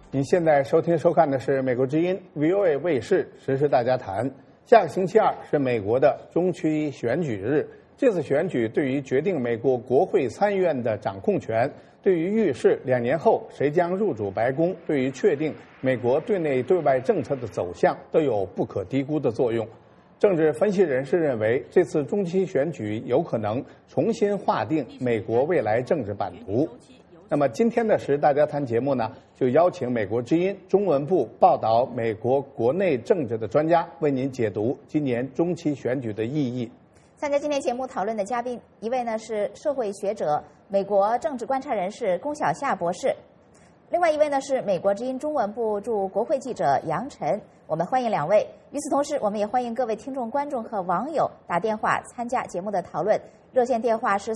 您现在收听收看的是美国之音 VOA 卫视时事大家谈。下个星期二是美国的中期选举日，这次选举对于决定美国国会参议院的掌控权，对于预示2年后谁将入主白宫，对于确定美国对内对外政策的走向都有不可低估的作用。政治分析人士认为，这次中期选举有可能重新划定美国未来政治版图。那么今天的时事大家谈节目呢，就邀请美国之音中文部报道美国国内政治的专家为您解读今年中期选举的意义。 参加今天节目讨论的嘉宾，一位呢是社会学者、美国政治观察人士龚晓夏博士，另外一位呢是美国之音中文部驻国会记者杨晨。我们欢迎两位。与此同时，我们也欢迎各位听众、观众和网友打电话参加节目的讨论。热线电话是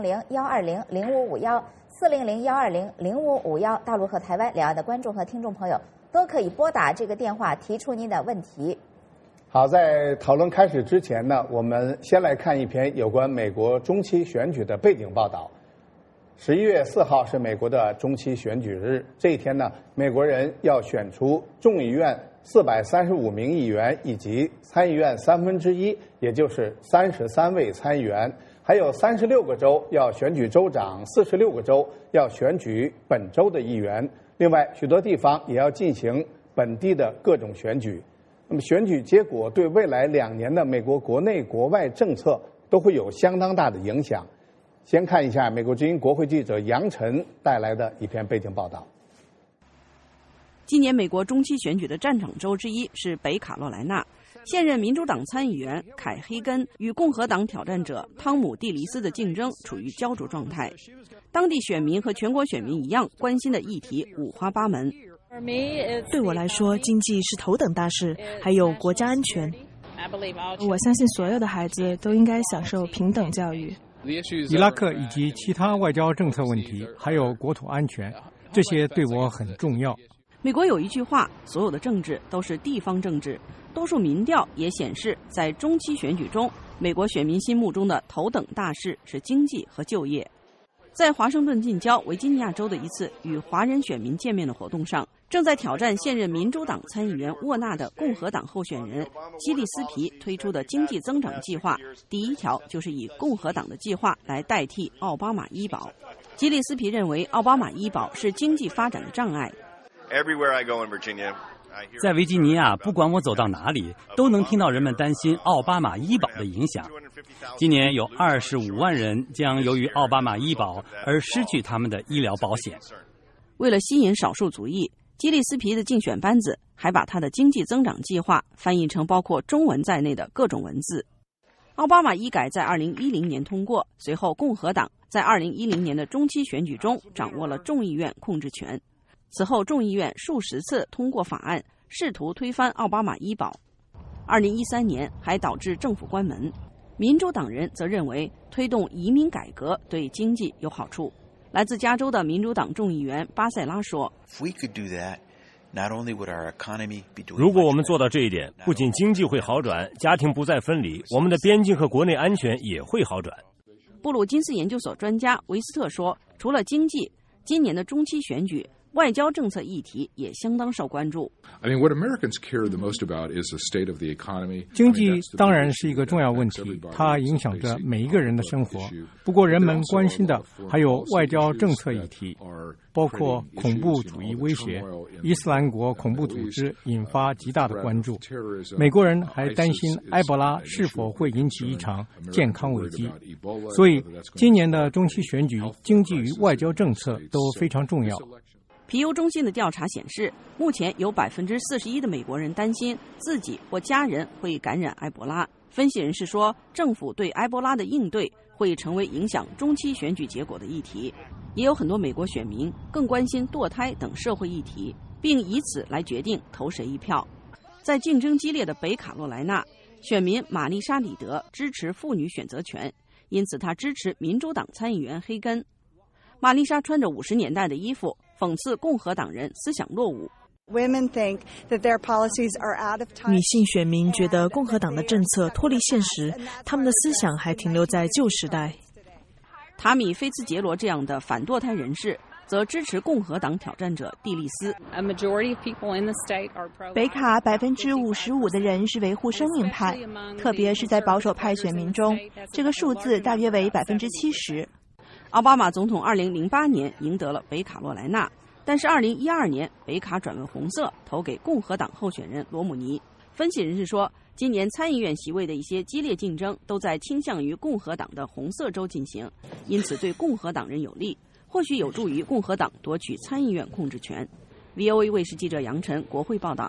400-120-0551，400-120-0551。大陆和台湾两岸的观众和听众朋友都可以拨打这个电话提出您的问题。 好，在讨论开始之前呢，我们先来看一篇有关美国中期选举的背景报道。11月4号是美国的中期选举日，这一天呢，美国人要选出众议院435名议员以及参议院1/3，也就是33位参议员，还有36个州要选举州长，46个州要选举本州的议员。另外，许多地方也要进行本地的各种选举。那么，选举结果对未来2年的美国国内国外政策都会有相当大的影响。先看一下美国之音国会记者杨晨带来的一篇背景报道。 今年美国中期选举的战场州之一是北卡罗来纳，现任民主党参议员凯·黑根与共和党挑战者汤姆·蒂黎斯的竞争处于焦灼状态。当地选民和全国选民一样关心的议题五花八门。 对我来说，经济是头等大事，还有国家安全。我相信所有的孩子都应该享受平等教育。 伊拉克以及其他外交政策问题，还有国土安全，这些对我很重要。 美国有一句话，所有的政治都是地方政治。多数民调也显示，在中期选举中，美国选民心目中的头等大事是经济和就业。在华盛顿近郊维吉尼亚州的一次与华人选民见面的活动上，正在挑战现任民主党参议员沃纳的共和党候选人基利斯皮推出的经济增长计划，第一条就是以共和党的计划来代替奥巴马医保。基利斯皮认为奥巴马医保是经济发展的障碍。 在维吉尼亚，不管我走到哪里，都能听到人们担心奥巴马医保的影响。今年有25万人将由于奥巴马医保而失去他们的医疗保险。 为了吸引少数族裔，基利斯皮的竞选班子还把他的经济增长计划翻译成包括中文在内的各种文字。奥巴马医改在2010年通过，随后共和党在2010年的中期选举中掌握了众议院控制权。此后，众议院数十次通过法案，试图推翻奥巴马医保。2013年还导致政府关门。民主党人则认为推动移民改革对经济有好处。来自加州的民主党众议员巴塞拉说：“ 如果我们做到这一点，不仅经济会好转，家庭不再分离，我们的边境和国内安全也会好转。” 布鲁金斯研究所专家维斯特说，除了经济，今年的中期选举外交政策议题也相当受关注。 经济当然是一个重要问题，它影响着每一个人的生活。不过人们关心的还有外交政策议题，包括恐怖主义威胁、伊斯兰国恐怖组织引发极大的关注。美国人还担心埃博拉是否会引起一场健康危机。所以今年的中期选举，经济与外交政策都非常重要。 皮尤中心的调查显示，目前有41%的美国人担心自己或家人会感染埃博拉。分析人士说，政府对埃博拉的应对会成为影响中期选举结果的议题。也有很多美国选民更关心堕胎等社会议题，并以此来决定投谁一票。在竞争激烈的北卡罗来纳，选民玛丽莎·里德支持妇女选择权，因此她支持民主党参议员黑根。玛丽莎穿着50年代的衣服，讽刺共和党人思想落伍。 女性选民觉得共和党的政策脱离现实，他们的思想还停留在旧时代。 塔米·菲茨杰罗这样的反堕胎人士则支持共和党挑战者蒂利斯。 北卡55%的人是维护生命派，特别是在保守派选民中，这个数字大约为70%。 奥巴马总统2008年赢得了北卡罗来纳，但是2012年北卡转为红色，投给共和党候选人罗姆尼。分析人士说，今年参议院席位的一些激烈竞争都在倾向于共和党的红色州进行，因此对共和党人有利，或许有助于共和党夺取参议院控制权。VOA 卫视记者杨晨国会报道。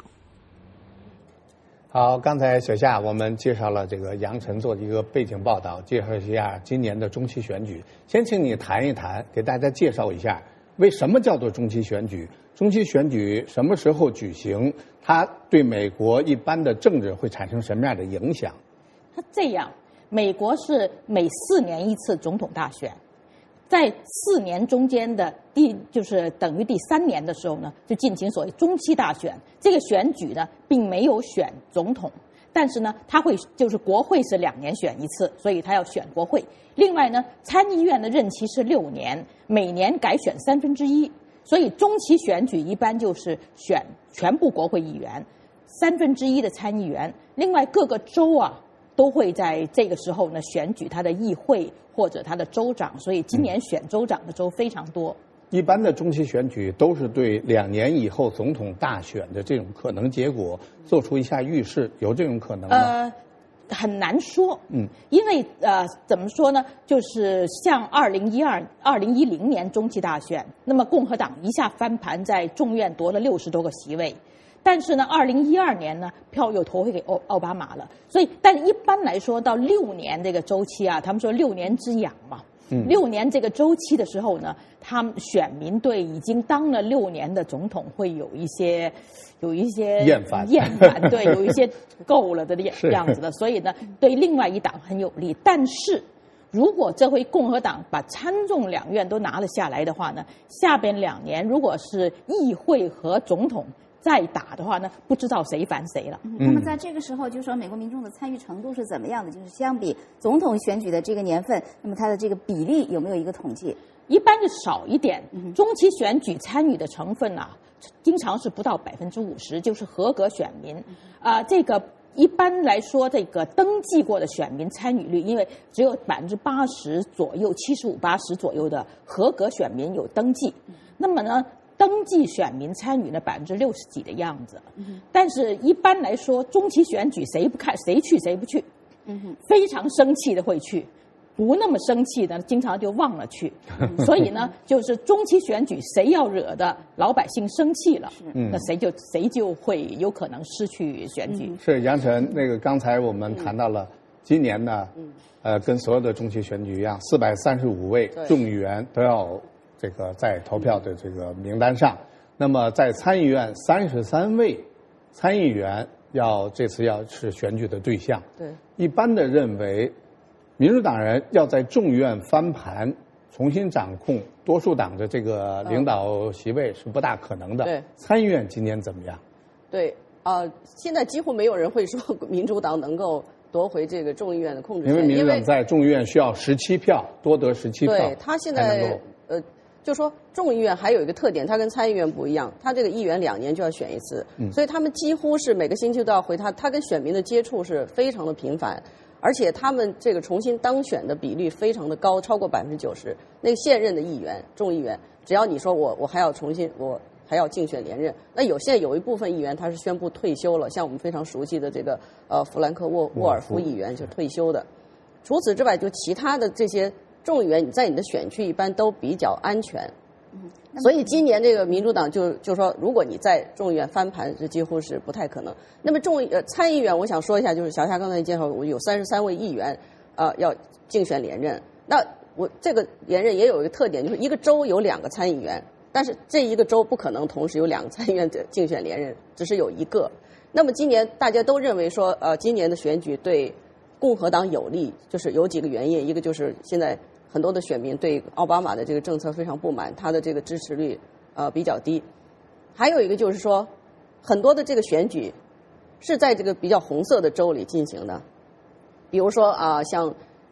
好，刚才小夏我们介绍了这个杨晨做的一个背景报道，介绍一下今年的中期选举。先请你谈一谈，给大家介绍一下为什么叫做中期选举？中期选举什么时候举行？它对美国一般的政治会产生什么样的影响？ 它这样，美国是每4年一次总统大选，在4年中间的就是等于第3年的时候呢，就进行所谓中期大选。这个选举呢，并没有选总统，但是呢，它会就是国会是2年选一次，所以它要选国会。另外呢，参议院的任期是6年，每年改选1/3，所以中期选举一般就是选全部国会议员，1/3的参议员。另外各个州啊，都会在这个时候呢选举他的议会或者他的州长，所以今年选州长的州非常多。 一般的中期选举都是对2年以后总统大选的这种可能结果做出一下预示，有这种可能吗？ 很难说，因为怎么说呢？就是像2010年中期大选，那么共和党一下翻盘，在众院夺了60多个席位。但是呢，2012年呢，票又投回给奥巴马了。所以，但一般来说，到6年这个周期啊，他们说6年之痒嘛。6年这个周期的时候呢，他们选民对已经当了6年的总统会有一些厌烦， 对，有一些够了的样子的。所以呢，对另外一党很有利。但是，如果这回共和党把参众两院都拿了下来的话呢，下边2年如果是议会和总统再打的话呢，不知道谁烦谁了。 那么在这个时候，就是说美国民众的参与程度是怎么样的？就是相比总统选举的这个年份，那么它的这个比例有没有一个统计？ 一般是少一点。中期选举参与的成分啊，经常是不到50%，就是合格选民。这个一般来说，这个登记过的选民参与率，因为只有80%左右，75%、80%左右的合格选民有登记。那么呢，登记选民参与了60%几的样子，但是一般来说，中期选举谁不看谁去谁不去，非常生气的会去，不那么生气的经常就忘了去，所以呢，就是中期选举谁要惹的老百姓生气了，那谁就会有可能失去选举。 是杨晨，那个刚才我们谈到了今年呢，跟所有的中期选举一样，435位众议员都要这个在投票的这个名单上。那么在参议院33位参议员这次要是选举的对象。 对， 一般的认为，民主党人要在众院翻盘，重新掌控多数党的这个领导席位是不大可能的。 对， 参议院今年怎么样？ 对，现在几乎没有人会说民主党能够夺回这个众议院的控制权， 因为民主党在众议院需要17票，多得17票。 对，他现在就说众议院还有一个特点，它跟参议院不一样，它这个议员2年就要选一次，所以他们几乎是每个星期都要回他跟选民的接触是非常的频繁，而且他们这个重新当选的比率非常的高，超过90%。那个现任的议员、众议员，只要你说我还要重新，我还要竞选连任，那现在有一部分议员他是宣布退休了，像我们非常熟悉的这个弗兰克沃尔夫议员就退休的。除此之外，就其他的这些众议员，你在你的选区一般都比较安全，所以今年这个民主党就说，如果你在众议院翻盘，这几乎是不太可能。那么参议院，我想说一下，就是小夏刚才介绍，我有33位议员，要竞选连任。那我这个连任也有一个特点，就是一个州有2个参议员，但是这一个州不可能同时有2个参议员竞选连任，只是有一个。那么今年大家都认为说，今年的选举对共和党有利，就是有几个原因，一个就是现在很多的选民对奥巴马的这个政策非常不满，他的这个支持率比较低。还有一个就是说，很多的这个选举是在这个比较红色的州里进行的，比如说像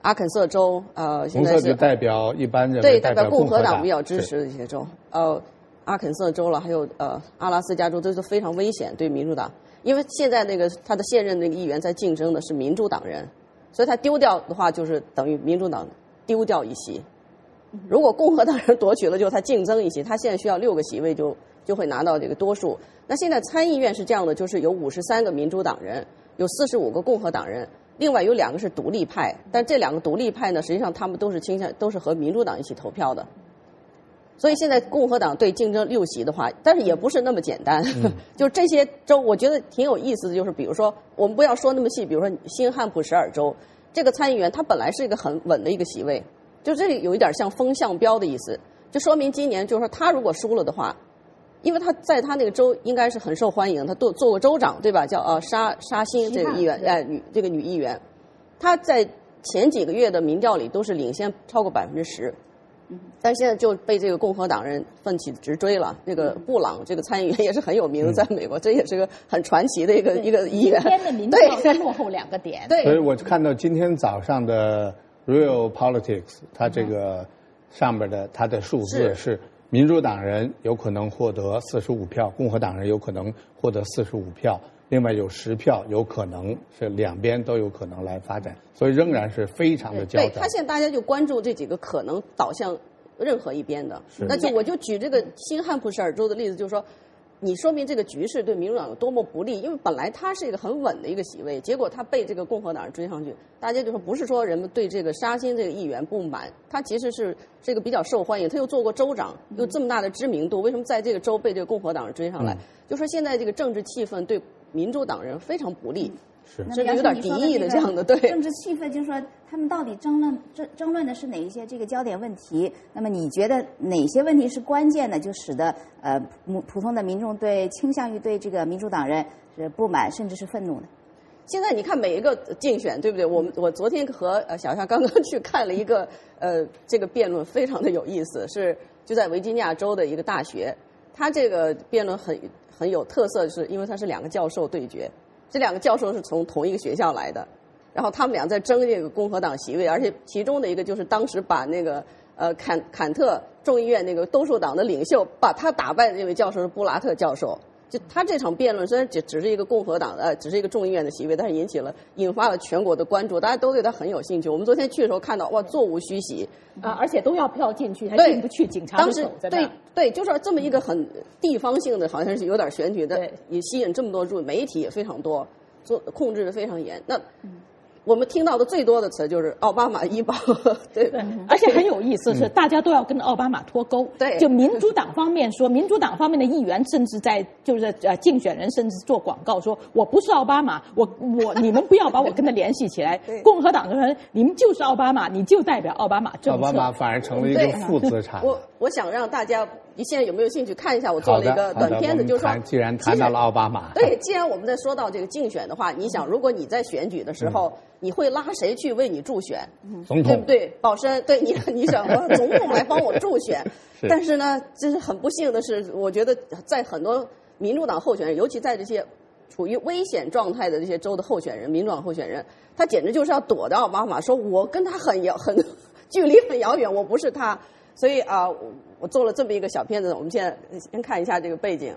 阿肯色州，现在是红色就代表一般人， 对， 代表共和党比较支持的一些州，阿肯色州了，还有阿拉斯加州，这都非常危险对民主党，因为现在那个他的现任那个议员在竞争的是民主党人，所以他丢掉的话就是等于民主党丢掉一席。如果共和党人夺取了，就他竞争一席，他现在需要6个席位就会拿到这个多数。那现在参议院是这样的，就是有53个民主党人，有45个共和党人。另外有2个是独立派，但这2个独立派呢，实际上他们都是和民主党一起投票的，所以现在共和党对竞争6席的话，但是也不是那么简单。就这些州，我觉得挺有意思的，就是比如说我们不要说那么细，比如说新罕布什尔州这个参议员，他本来是一个很稳的一个席位，就这里有一点像风向标的意思，就说明今年就是说他如果输了的话。因为他在他那个州应该是很受欢迎，他做过州长，对吧？叫沙欣这个议员，女议员，她在前几个月的民调里都是领先超过10%，但是现在就被这个共和党人奋起直追了。那个布朗这个参议员也是很有名的，在美国，这也是个很传奇的一个议员。 今天的民调还落后2个点。 对， 所以我看到今天早上的 Real Politics， 它这个上面的它的数字是。民主党人有可能获得45票，共和党人有可能获得45票，另外有10票有可能是2边都有可能来发展，所以仍然是非常的焦灼。 对，他现在大家就关注这几个可能导向任何一边的。那就我就举这个新罕布什尔州的例子，就是说，你说明这个局势对民主党有多么不利，因为本来他是一个很稳的一个席位，结果他被这个共和党人追上去，大家就说不是说人们对这个沙欣这个议员不满，他其实是这个比较受欢迎，他又做过州长，有这么大的知名度，为什么在这个州被这个共和党人追上来？就说现在这个政治气氛对民主党人非常不利。甚至有点敌意的这样的，对政治气氛，就是说他们到底争论的是哪一些这个焦点问题？那么你觉得哪些问题是关键的，就使得普通的民众倾向于对这个民主党人是不满甚至是愤怒呢？ 现在你看每一个竞选，对不对？我昨天和小夏刚刚去看了一个这个辩论，非常的有意思，是就在维吉尼亚州的一个大学，他这个辩论很有特色，是因为他是2个教授对决。这2个教授是从同一个学校来的，然后他们俩在争这个共和党席位，而且其中的一个就是当时把那个坎特众议院那个多数党的领袖把他打败的那位教授是布拉特教授。就他这场辩论虽然只是一个共和党只是一个众议院的席位，但是引发了全国的关注，大家都对他很有兴趣。我们昨天去的时候看到，哇，座无虚席而且都要票进去，还进不去，警察当时对，就是这么一个很地方性的，好像是有点选举的，也吸引这么多媒体也非常多，控制的非常严。那我们听到的最多的词就是奥巴马医保，对， 而且很有意思是，大家都要跟奥巴马脱钩。 对， 就民主党方面说，民主党方面的议员甚至在竞选人甚至做广告说，我不是奥巴马，你们不要把我跟他联系起来。共和党的人，你们就是奥巴马，你就代表奥巴马政策。 奥巴马反而成了一个负资产。 我想让大家，你现在有没有兴趣看一下？我做了一个短片子，就是说， 既然谈到了奥巴马， 对，既然我们在说到这个竞选的话，你想，如果你在选举的时候，你会拉谁去为你助选？ 总统， 对不对？宝山，对你想总统来帮我助选，但是呢，这是很不幸的是，我觉得在很多民主党候选人，尤其在这些处于危险状态的这些州的候选人，民主党候选人，他简直就是要躲着奥巴马，说我跟他很距离很遥远，我不是他。所以我做了这么一个小片子，我们现在先看一下这个背景。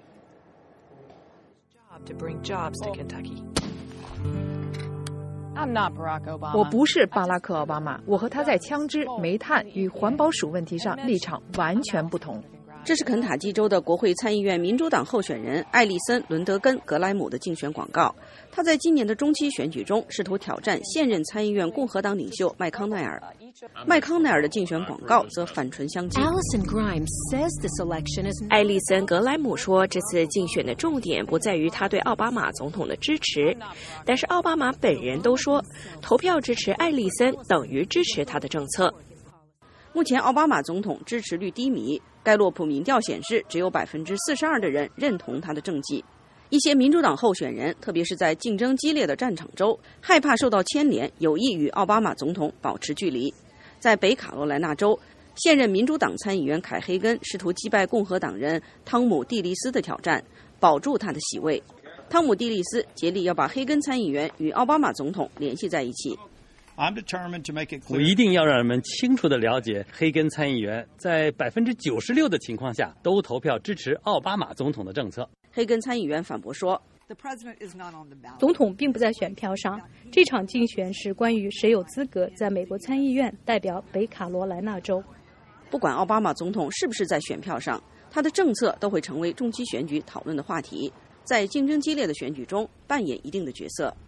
我不是巴拉克·奥巴马，我和他在枪支、煤炭与环保署问题上立场完全不同。 这是肯塔基州的国会参议院民主党候选人艾利森·伦德根·格莱姆的竞选广告。他在今年的中期选举中试图挑战现任参议院共和党领袖麦康奈尔。麦康奈尔的竞选广告则反唇相讥。 艾利森·格莱姆说，这次竞选的重点不在于他对奥巴马总统的支持，但是奥巴马本人都说，投票支持艾利森等于支持他的政策。 目前奥巴马总统支持率低迷，盖洛普民调显示只有42%的人认同他的政绩。一些民主党候选人，特别是在竞争激烈的战场州，害怕受到牵连，有意与奥巴马总统保持距离。在北卡罗来纳州，现任民主党参议员凯黑根试图击败共和党人汤姆·蒂利斯的挑战，保住他的席位。汤姆·蒂利斯竭力要把黑根参议员与奥巴马总统联系在一起。 我一定要让人们清楚地了解，黑根参议员在96%的情况下都投票支持奥巴马总统的政策。 黑根参议员反驳说， 总统并不在选票上，这场竞选是关于谁有资格在美国参议院代表北卡罗来纳州。 不管奥巴马总统是不是在选票上，他的政策都会成为中期选举讨论的话题，在竞争激烈的选举中扮演一定的角色。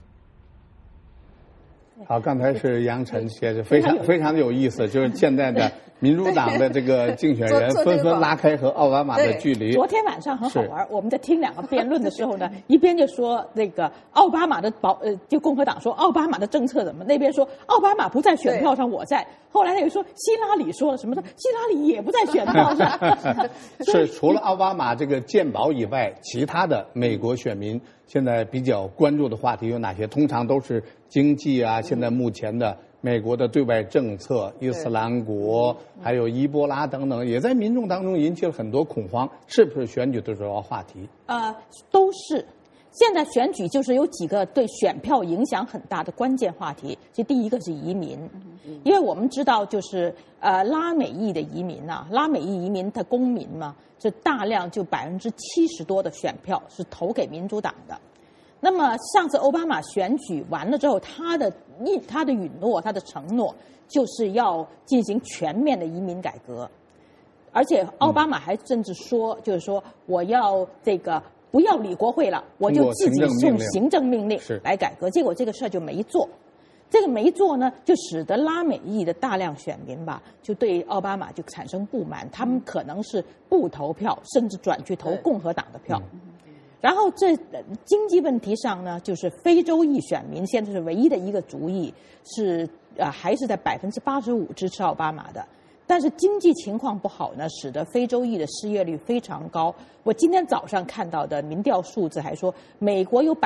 好，刚才是杨晨写的，非常有意思，就是现在的民主党的这个竞选人纷纷拉开和奥巴马的距离。 昨天晚上很好玩，我们在听两个辩论的时候呢，一边就说那个奥巴马的就共和党说奥巴马的政策怎么，那边说奥巴马不在选票上，我在。后来又说希拉里说了什么呢？希拉里也不在选票上。 是除了奥巴马这个健保以外，其他的美国选民现在比较关注的话题有哪些？通常都是经济啊，现在目前的美国的对外政策、伊斯兰国，还有伊波拉等等，也在民众当中引起了很多恐慌，是不是选举的主要话题？ 都是。现在选举就是有几个对选票影响很大的关键话题。其实第一个是移民，因为我们知道就是拉美裔的移民啊，拉美裔移民的公民嘛，这大量就70%多的选票是投给民主党的。那么上次奥巴马选举完了之后，他的允诺、他的承诺就是要进行全面的移民改革，而且奥巴马还甚至说，就是说我要这个不要理国会了，我就自己用行政命令来改革。结果这个事儿就没做，这个没做呢，就使得拉美裔的大量选民吧，就对奥巴马就产生不满，他们可能是不投票，甚至转去投共和党的票。然后这经济问题上呢，就是非洲裔选民现在是唯一的一个族裔是还是在85%支持奥巴马的，但是经济情况不好呢，使得非洲裔的失业率非常高。我今天早上看到的民调数字还说，美国有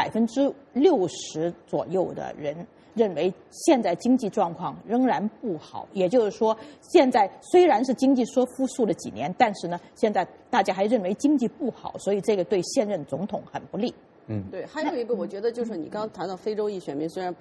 60%左右的人认为现在经济状况仍然不好，也就是说，现在虽然是经济说复苏了几年，但是呢，现在大家还认为经济不好，所以这个对现任总统很不利。 对，还有一个我觉得就是你刚刚谈到非洲裔选民，虽然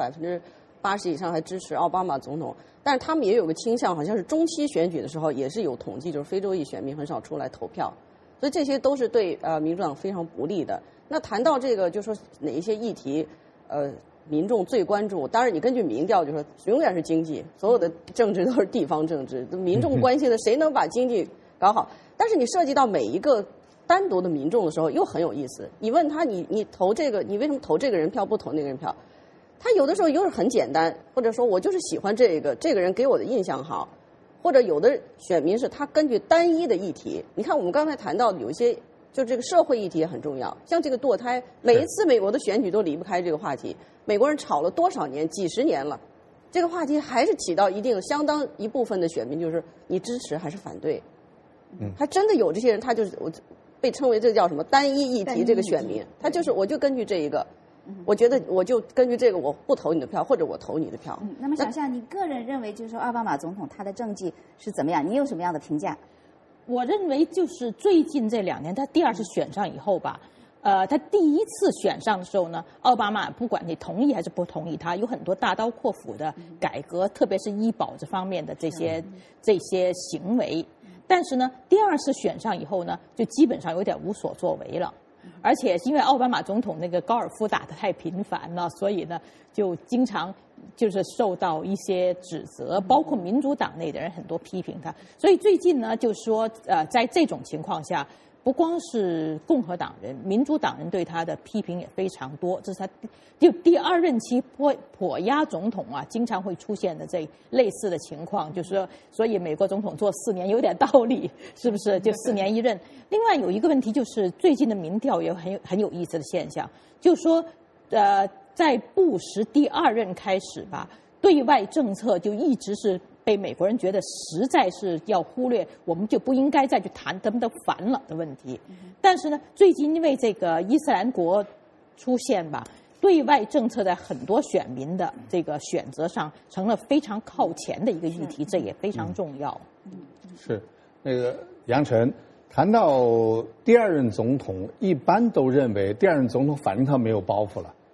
80%以上还支持奥巴马总统，但是他们也有个倾向，好像是中期选举的时候也是有统计，就是非洲裔选民很少出来投票，所以这些都是对民主党非常不利的。那谈到这个，就说哪一些议题民众最关注，当然你根据民调就说永远是经济，所有的政治都是地方政治，民众关心的谁能把经济搞好。但是你涉及到每一个单独的民众的时候又很有意思，你问他你投这个，你为什么投这个人票不投那个人票，他有的时候又是很简单，或者说我就是喜欢这个人给我的印象好，或者有的选民是他根据单一的议题，你看我们刚才谈到的有一些就这个社会议题也很重要，像这个堕胎，每一次美国的选举都离不开这个话题，美国人吵了多少年，几十年了，这个话题还是起到一定相当一部分的选民就是你支持还是反对，还真的有这些人，他就是被称为这叫什么单一议题这个选民，他就是我就根据这一个，我觉得我就根据这个我不投你的票，或者我投你的票。 那么小夏，你个人认为就是说奥巴马总统他的政绩是怎么样？你有什么样的评价？ 我认为就是最近这2年，他第2次选上以后吧，他第1次选上的时候呢，奥巴马不管你同意还是不同意，他有很多大刀阔斧的改革，特别是医保这方面的这些行为。但是呢，第2次选上以后呢，就基本上有点无所作为了。而且因为奥巴马总统那个高尔夫打得太频繁了，所以呢，就经常就是受到一些指责，包括民主党内的人很多批评他。所以最近呢，就说在这种情况下，不光是共和党人，民主党人对他的批评也非常多。这是他就第2任期跛压总统啊，经常会出现的这类似的情况，就是说，所以美国总统做4年有点道理，是不是？就4年1任。另外有一个问题就是最近的民调也很有意思的现象，就是说在布什第2任开始吧，对外政策就一直是被美国人觉得实在是要忽略，我们就不应该再去谈他们都烦了的问题。但是呢，最近因为这个伊斯兰国出现吧，对外政策在很多选民的这个选择上成了非常靠前的一个议题，这也非常重要。 是那个杨晨谈到第2任总统，一般都认为第2任总统反正他没有包袱了，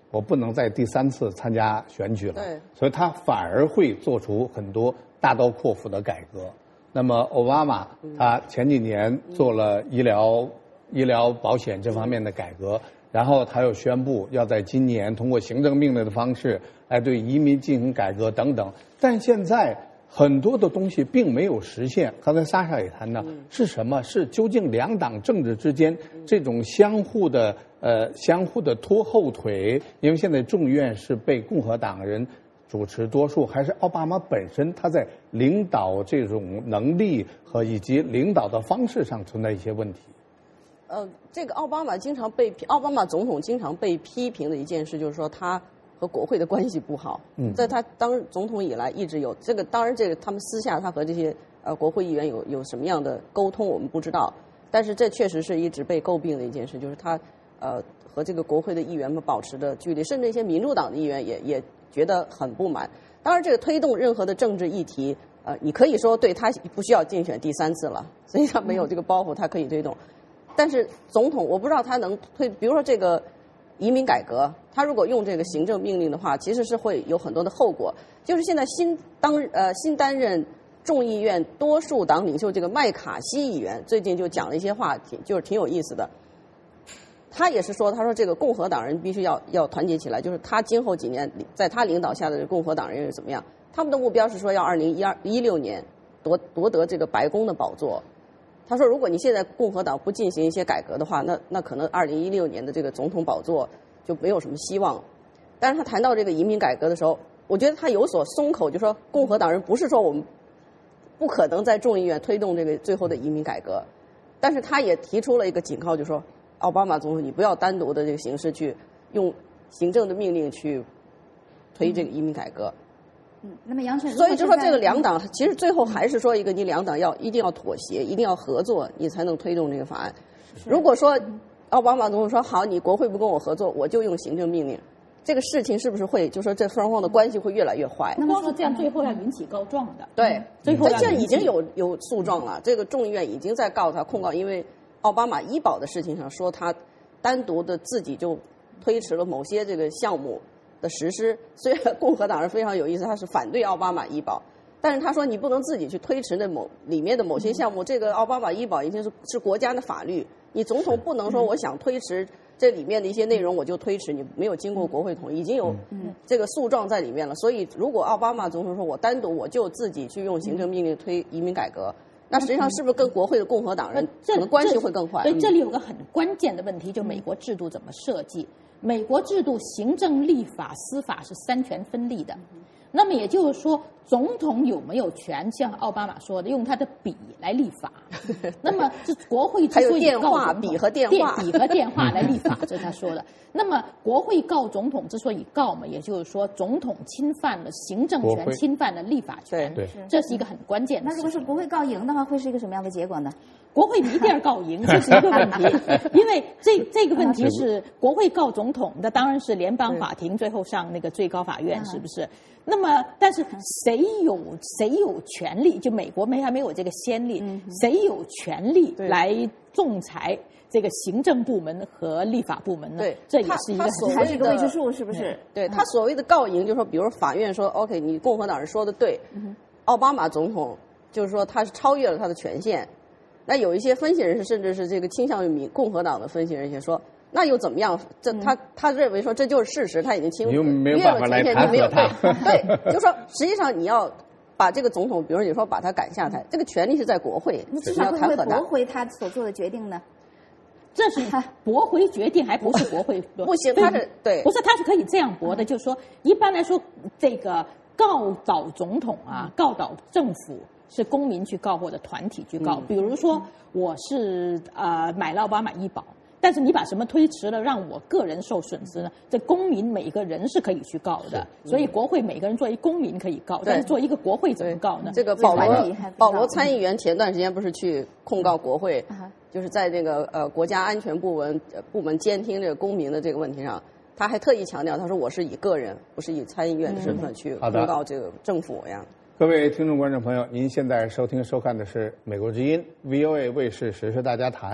我不能再第3次参加选举了。 对， 所以他反而会做出很多大刀阔斧的改革。那么奥巴马他前几年做了医疗保险这方面的改革，然后他又宣布要在今年通过行政命令的方式来对移民进行改革等等。但现在很多的东西并没有实现。刚才莎莎也谈到，是什么？是究竟两党政治之间这种相互的拖后腿？因为现在众议院是被共和党人主持多数，还是奥巴马本身他在领导这种能力和以及领导的方式上存在一些问题？ 这个奥巴马总统经常被批评的一件事就是说他和国会的关系不好。在他当总统以来一直有这个，当然这个他们私下他和这些国会议员有什么样的沟通我们不知道，但是这确实是一直被诟病的一件事，就是他和这个国会的议员们保持的距离，甚至一些民主党的议员也觉得很不满。当然这个推动任何的政治议题，你可以说对他不需要竞选第3次了，所以他没有这个包袱，他可以推动。但是总统我不知道他能推，比如说这个移民改革，他如果用这个行政命令的话，其实是会有很多的后果。就是现在新担任众议院多数党领袖这个麦卡锡议员最近就讲了一些话，就是挺有意思的。他也是说，他说这个共和党人必须要团结起来，就是他今后几年在他领导下的共和党人是怎么样？他们的目标是说要2016年夺得这个白宫的宝座。他说，如果你现在共和党不进行一些改革的话，那可能2016年的这个总统宝座就没有什么希望。但是他谈到这个移民改革的时候，我觉得他有所松口，就说共和党人不是说我们不可能在众议院推动这个最后的移民改革，但是他也提出了一个警告，就说奥巴马总统你不要单独的这个形式去用行政的命令去推这个移民改革。 那么杨晨， 所以就说这个两党其实最后还是说一个，你两党一定要妥协，一定要合作，你才能推动这个法案。如果说奥巴马总统说好，你国会不跟我合作，我就用行政命令，这个事情是不是会就说这双方的关系会越来越坏？ 那么说这样最后要引起告状的。 对， 最后这已经有诉状了，这个众议院已经在告他控告，因为奥巴马医保的事情上说他单独的自己就推迟了某些这个项目的实施。虽然共和党人非常有意思，他是反对奥巴马医保，但是他说你不能自己去推迟那里面的某些项目，这个奥巴马医保已经是国家的法律，你总统不能说我想推迟这里面的一些内容我就推迟，你没有经过国会同意，已经有这个诉状在里面了。所以如果奥巴马总统说我单独我就自己去用行政命令推移民改革，那实际上是不是跟国会的共和党人可能关系会更坏？ 所以这里有个很关键的问题，就美国制度怎么设计。美国制度行政、立法、司法是3权分立的，那么也就是说，总统有没有权像奥巴马说的，用他的笔来立法？那么这国会之所以告总统， 笔和电话来立法，这是他说的。那么国会告总统之所以告嘛，也就是说总统侵犯了行政权，侵犯了立法权， 对， 这是一个很关键的。 那如果是国会告赢的话，会是一个什么样的结果呢？ 国会一定要告赢，这是一个问题，因为这个问题是国会告总统，那当然是联邦法庭最后上那个最高法院，是不是？那么，但是谁有权利？就美国还没有这个先例，谁有权利来仲裁这个行政部门和立法部门呢？ 对， 这也是一个还是一个未知数，是不是？ 对他所谓的告赢，就是说，比如法院说 OK， 你共和党人说的对，奥巴马总统就是说他是超越了他的权限。那有一些分析人士，甚至是这个倾向于共和党的分析人士说，那又怎么样？他认为说这就是事实，他已经越了权限，你没有对，就说实际上你要把这个总统，比如你说把他赶下台，这个权利是在国会， 至少会不会驳回他所做的决定呢？ 这是驳回决定，还不是国会不行，他是对， 不是他是可以这样驳的，就是说一般来说，这个告倒总统啊，告倒政府。是公民去告或者团体去告，比如说我是买了奥巴马医保，但是你把什么推迟了，让我个人受损失呢？这公民每个人是可以去告的，所以国会每个人作为公民可以告，但是作为一个国会怎么告呢？ 这个保罗参议员前段时间不是去控告国会，就是在这个国家安全部门监听这个公民的这个问题上，他还特意强调，他说我是以个人，不是以参议院的身份去控告这个政府一样。 各位听众观众朋友，您现在收听收看的是美国之音 VOA 卫视时事大家谈。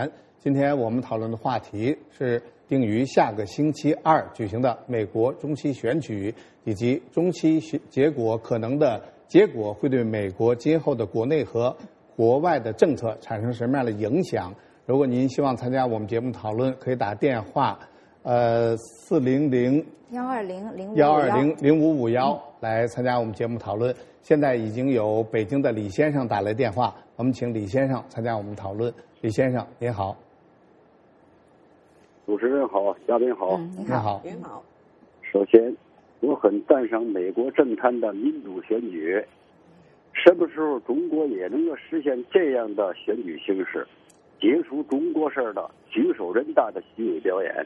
今天我们讨论的话题是定于下个星期二举行的美国中期选举，以及中期结果可能的结果会对美国今后的国内和国外的政策产生什么样的影响。如果您希望参加我们节目讨论，可以打电话400-120-0551来参加我们节目讨论。现在已经有北京的李先生打来电话，我们请李先生参加我们讨论。李先生您好。 主持人好，嘉宾好。 您好。 您好。 首先，我很赞赏美国政坛的民主选举。什么时候中国也能够实现这样的选举形式，结束中国式的举手人大的虚伪表演？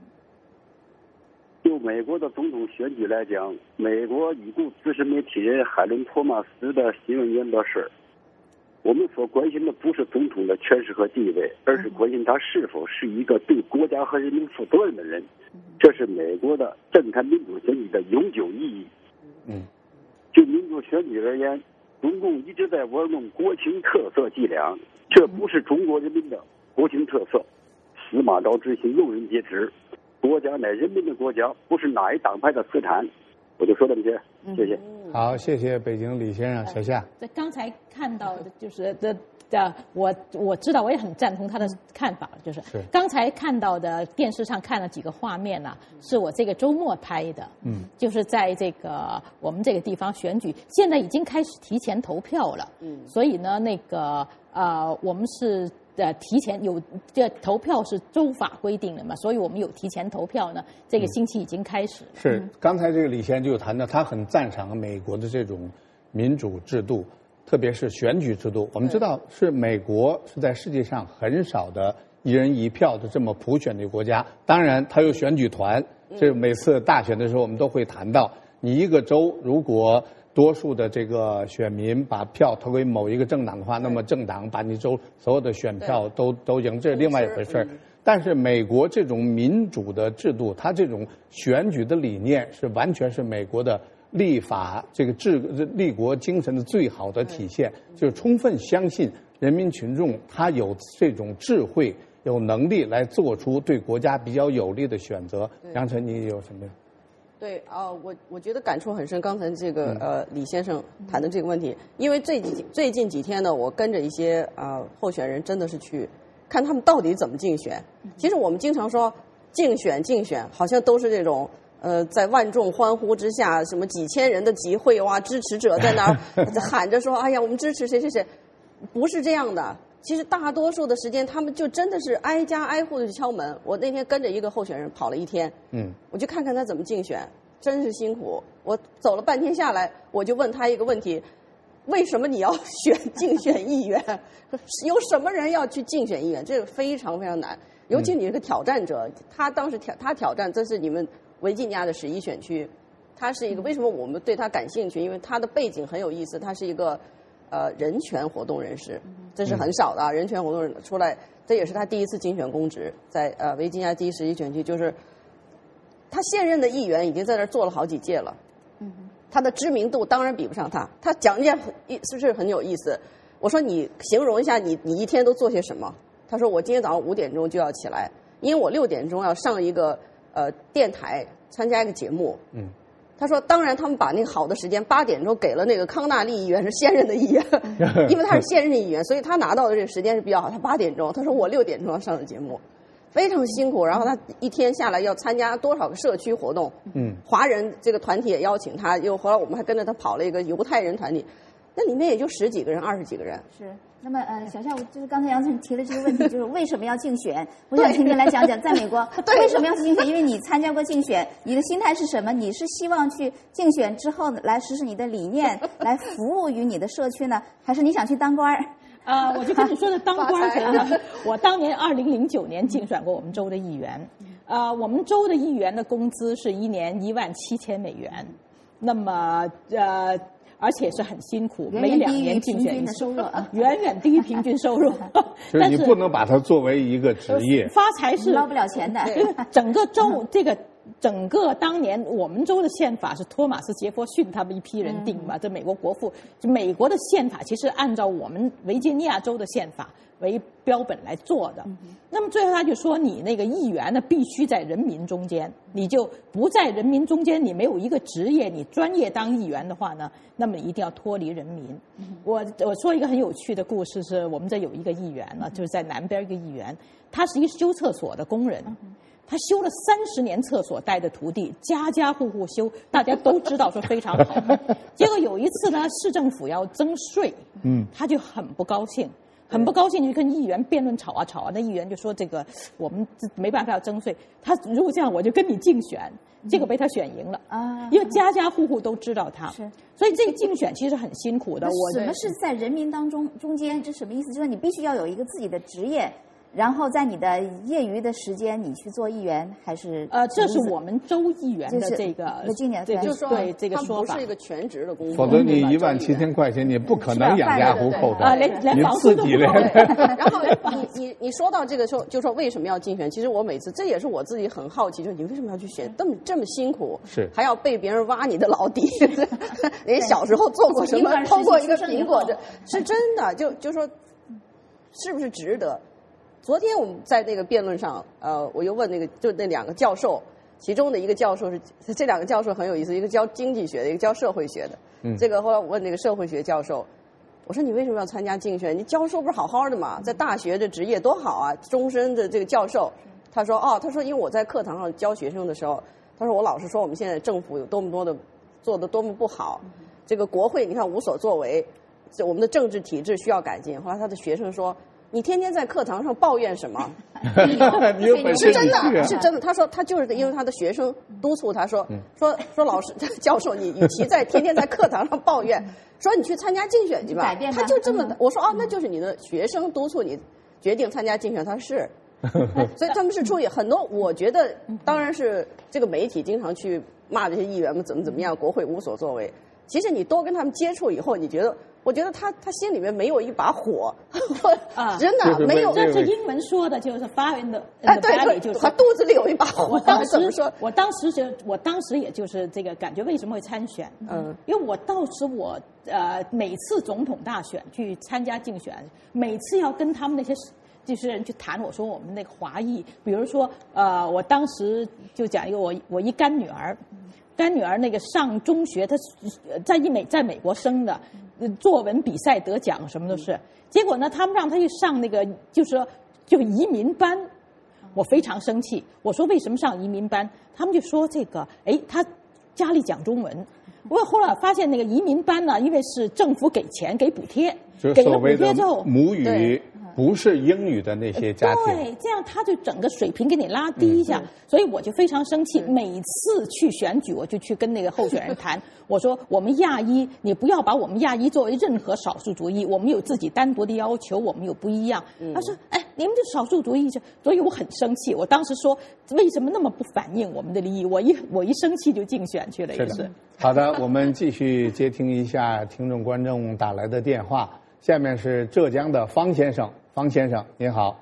就美国的总统选举来讲，美国已故资深媒体人海伦·托马斯的新闻言表示，我们所关心的不是总统的权势和地位，而是关心他是否是一个对国家和人民负责任的人。这是美国的政坛民主选举的永久意义。就民主选举而言，中共一直在玩弄国情特色伎俩，这不是中国人民的国情特色。司马昭之心，路人皆知。国家乃人民的国家，不是哪一党派的私产。我就说这么些，谢谢。 好，谢谢北京李先生。小夏， 在刚才看到的就是我知道，我也很赞同他的看法，就是刚才看到的电视上看了几个画面呢，是我这个周末拍的，就是在这个我们这个地方选举，现在已经开始提前投票了，所以呢，我们是提前有这投票是州法规定的嘛，所以我们有提前投票呢，这个星期已经开始了。 是，刚才这个李先生就谈到，他很赞赏美国的这种民主制度。特别是选举制度，我们知道是美国是在世界上很少的一人一票的这么普选的国家。当然，它有选举团，这每次大选的时候我们都会谈到，你一个州如果多数的这个选民把票投给某一个政党的话，那么政党把你州所有的选票都赢，这是另外一回事。但是美国这种民主的制度，它这种选举的理念是完全是美国的立法这个立国精神的最好的体现，就是充分相信人民群众他有这种智慧、有能力来做出对国家比较有利的选择。杨晨，你有什么？ 对啊，我觉得感触很深。刚才这个李先生谈的这个问题，因为最近几天呢，我跟着一些候选人，真的是去看他们到底怎么竞选。其实我们经常说竞选，好像都是这种。在万众欢呼之下，什么几千人的集会哇，支持者在那儿喊着说：“哎呀，我们支持谁谁谁。”不是这样的。其实大多数的时间，他们就真的是挨家挨户的去敲门。我那天跟着一个候选人跑了一天，我去看看他怎么竞选，真是辛苦。我走了半天下来，我就问他一个问题：为什么你要竞选议员？有什么人要去竞选议员？这个非常非常难，尤其你是个挑战者。他当时他挑战，这是你们维吉尼亚的11选区，他是一个为什么我们对他感兴趣？因为他的背景很有意思，他是一个人权活动人士，这是很少的啊，人权活动人出来，这也是他第一次竞选公职，在维吉尼亚第11选区，就是他现任的议员已经在那儿做了好几届了，他的知名度当然比不上他。他讲一件是不是很有意思？我说你形容一下你一天都做些什么？他说我今天早上5点钟就要起来，因为我6点钟要上一个电台参加一个节目。他说当然他们把那个好的时间8点钟给了那个康纳利议员，是现任的议员，因为他是现任的议员，所以他拿到的这个时间是比较好。他8点钟，他说我6点钟要上的节目，非常辛苦。然后他一天下来要参加多少个社区活动，华人这个团体也邀请他，后来我们还跟着他跑了一个犹太人团体，那里面也就10几个人、20几个人。 是。那么小夏，就是刚才杨晨提的这个问题，就是为什么要竞选？我想请您来讲讲，在美国为什么要竞选？因为你参加过竞选，你的心态是什么？你是希望去竞选之后来实施你的理念，来服务于你的社区呢，还是你想去当官？ 我就跟你说的当官可能，我当年2009年竞选过我们州的议员，我们州的议员的工资是1年$17,000，那么而且是很辛苦，每2年竞选一次，远远低于平均收入。 就是你不能把它作为一个职业， 发财是捞不了钱的。 整个州这个整个当年我们州的宪法是托马斯·杰弗逊他们一批人定嘛，这美国国父，就美国的宪法其实按照我们维吉尼亚州的宪法为标本来做的。那么最后他就说，你那个议员呢必须在人民中间，你就不在人民中间，你没有一个职业，你专业当议员的话呢，那么你一定要脱离人民。我说一个很有趣的故事，是我们这有一个议员呢，就是在南边一个议员，他是一个修厕所的工人。他修了30年厕所，带着徒弟，家家户户修，大家都知道说非常好。结果有一次呢，市政府要征税，他就很不高兴，就跟议员辩论吵啊，那议员就说这个我们没办法要征税，他如果这样我就跟你竞选，结果被他选赢了啊，因为家家户户都知道他，所以这个竞选其实很辛苦的。 什么是在人民中间？这什么意思？就是你必须要有一个自己的职业。然后在你的业余的时间，你去做议员还是？ 这是我们州议员的这个， 就是说对这个说法， 它不是一个全职的工作。 否则你17000块钱，你不可能养家糊口的， 连房自己连。 然后你说到这个时候，就说为什么要竞选？其实我每次这也是我自己很好奇，就是你为什么要去选？这么辛苦， 是还要被别人挖你的老底。你小时候做过什么？偷过一个苹果，这是真的。就说是不是值得？昨天我们在那个辩论上，我又问就那2个教授，其中的一个教授是这2个教授很有意思，一个教经济学的，一个教社会学的。这个后来我问那个社会学教授，我说你为什么要参加竞选？你教授不是好好的吗？在大学的职业多好啊，终身的这个教授。他说因为我在课堂上教学生的时候，他说我老师说我们现在政府有多么多的做得多么不好，这个国会你看无所作为，我们的政治体制需要改进。后来他的学生说。你天天在课堂上抱怨什么？是真的，是真的。他说他就是因为他的学生督促他说老师教授，你与其天天在课堂上抱怨，说你去参加竞选去吧。他就这么我说那就是你的学生督促你决定参加竞选。他是，所以他们是出于很多。我觉得当然是这个媒体经常去骂这些议员们怎么样，国会无所作为。其实你多跟他们接触以后，我觉得他心里面没有一把火，真的没有。 这是英文说的，就是 fire in the belly， 就是他肚子里有一把火。 我当时也就是这个感觉，为什么会参选？因为我当时每次总统大选去参加竞选，每次要跟他们那些就是人去谈，我说我们那个华裔，比如说我当时就讲一个我一干女儿那个上中学，她在美国生的，作文比赛得奖什么都是。结果呢，他们让她去上那个就移民班，我非常生气。我说为什么上移民班？他们就说这个，她家里讲中文。我后来发现那个移民班呢，因为是政府给钱给补贴，给了补贴之后， 母语不是英语的那些家庭， 对，这样他就整个水平给你拉低一下，所以我就非常生气。每次去选举，我就去跟那个候选人谈，我说我们亚裔，你不要把我们亚裔作为任何少数族裔，我们有自己单独的要求，我们有不一样。他说，你们就少数族裔，所以我很生气。我当时说，为什么那么不反映我们的利益？我一生气就竞选去了，也是。 好的，我们继续接听一下听众观众打来的电话。下面是浙江的方先生，方先生您好。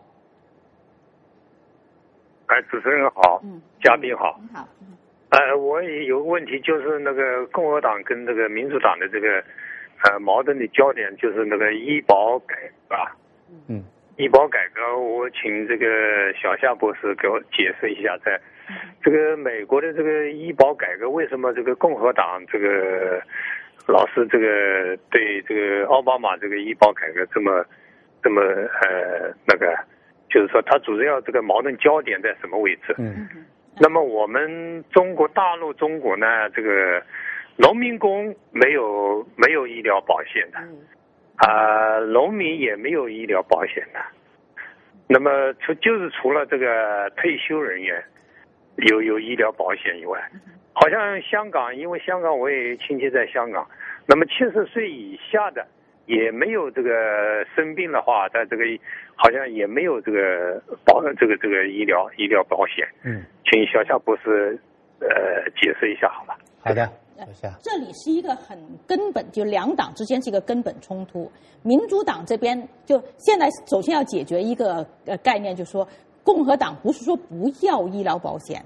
主持人好，嘉宾好。 你好。 我也有个问题，就是那个共和党跟这个民主党的这个矛盾的焦点，就是那个医保改革。医保改革，我请这个小夏博士给我解释一下，在这个美国的这个医保改革，为什么这个共和党这个老是这个对这个奥巴马这个医保改革这么那个，就是说他主要这个矛盾焦点在什么位置？那么我们大陆中国呢，这个农民工没有医疗保险的。农民也没有医疗保险的，那么除了这个退休人员有医疗保险以外，好像香港，因为香港我也亲戚在香港，那么70岁以下的也没有这个生病的话，在这个好像也没有这个这个医疗保险。请小夏博士解释一下好吧？ 好的。 这里是一个很根本，就两党之间是一个根本冲突。民主党这边就现在首先要解决一个概念，就是说共和党不是说不要医疗保险，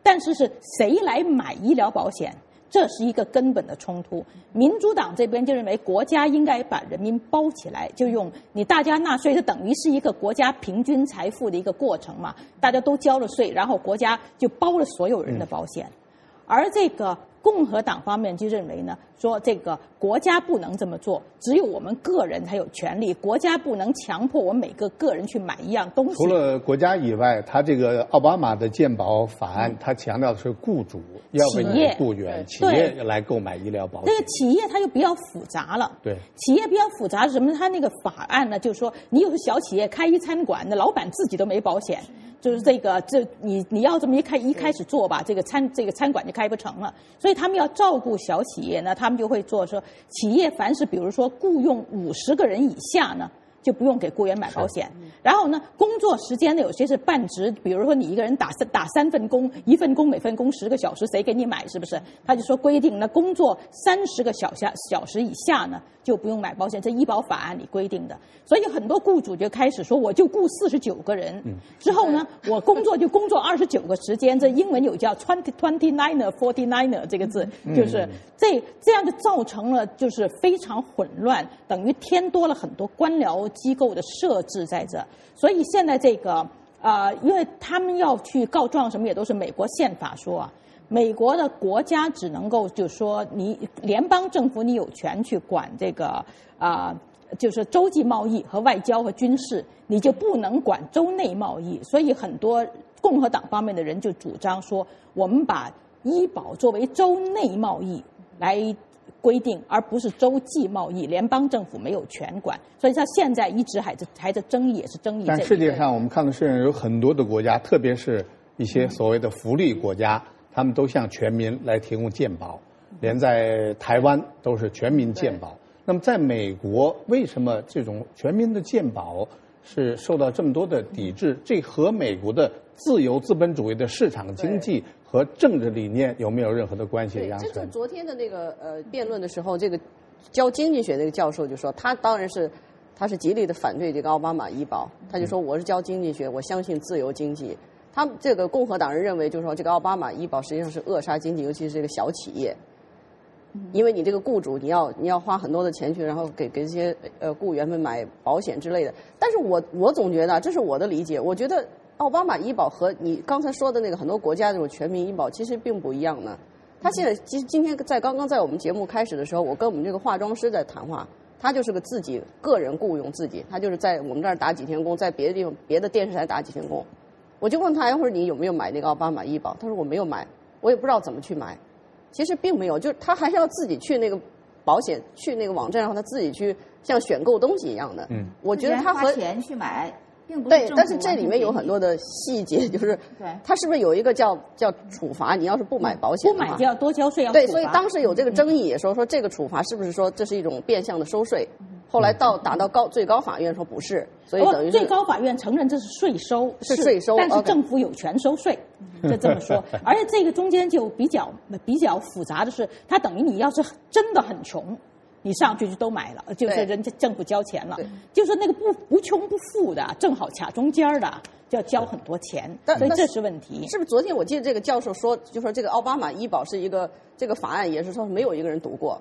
但是谁来买医疗保险？这是一个根本的冲突。民主党这边就认为国家应该把人民包起来，就用你大家纳税，这等于是一个国家平均财富的一个过程嘛，大家都交了税，然后国家就包了所有人的保险。而这个共和党方面就认为呢，说这个国家不能这么做，只有我们个人才有权利，国家不能强迫我们每个个人去买一样东西。 除了国家以外，他这个奥巴马的健保法案，他强调的是雇主要为你的雇员、企业来购买医疗保险。 这个企业它就比较复杂了。 对， 企业比较复杂是什么呢？它那个法案呢，就是说你有个小企业开一餐馆，那老板自己都没保险。就是你要这么一开始做吧，这个餐馆就开不成了。所以他们要照顾小企业呢，他们就会做说，企业凡是比如说雇佣50个人以下呢，就不用给雇员买保险。然后呢，工作时间呢有些是半职，比如说你一个人打3份工，一份工每份工10个小时，谁给你买？是不是？他就说规定呢，工作30个小时以下呢就不用买保险，这医保法案里规定的。所以很多雇主就开始说，我就雇49个人，之后呢，我工作29个时间，这英文有叫 29er forty-niner 这个字，就是这样就造成了就是非常混乱，等于添多了很多官僚机构的设置在这。所以现在这个因为他们要去告状什么也都是美国宪法说啊，美国的国家只能够就是说你联邦政府你有权去管这个就是洲际贸易和外交和军事，你就不能管州内贸易。所以很多共和党方面的人就主张说，我们把医保作为州内贸易来规定，而不是洲际贸易，联邦政府没有权管。所以他现在一直还在争议，也是争议。 但世界上我们看到世界上有很多的国家，特别是一些所谓的福利国家，他们都向全民来提供健保，连在台湾都是全民健保。那么在美国，为什么这种全民的健保是受到这么多的抵制？这和美国的自由资本主义的市场经济和政治理念有没有任何的关系？ 对，这就昨天的那个辩论的时候，这个教经济学那个教授就说，他是极力的反对这个奥巴马医保，他就说我是教经济学，我相信自由经济。他们这个共和党人认为，就是说这个奥巴马医保实际上是扼杀经济，尤其是这个小企业。因为你这个雇主，你要花很多的钱去，然后给这些雇员们买保险之类的。但是我总觉得，这是我的理解，我觉得奥巴马医保和你刚才说的那个很多国家这种全民医保其实并不一样呢。他现在今天刚刚在我们节目开始的时候，我跟我们这个化妆师在谈话，他就是个自己个人雇佣自己，他就是在我们这儿打几天工，在别的地方别的电视台打几天工。我就问他一会儿你有没有买那个奥巴马医保？他说我没有买，我也不知道怎么去买。其实并没有，就是他还是要自己去那个保险，去那个网站，然后他自己去像选购东西一样的。我觉得他和花钱去买，并不是对，但是这里面有很多的细节，就是他是不是有一个叫处罚？你要是不买保险， 不买就要多交税，要对，所以当时有这个争议，也说这个处罚是不是说这是一种变相的收税？后来打到最高法院说不是，所以等于最高法院承认这是税收， 是税收， 但是政府有权收税，就这么说。而且这个中间就比较复杂的是，它等于你要是真的很穷，你上去就都买了，就是人家政府交钱了，就是那个不穷不富的，正好卡中间的，就要交很多钱，所以这是问题。 是不是昨天我记得这个教授说，就说这个奥巴马医保是一个这个法案，也是说没有一个人读过。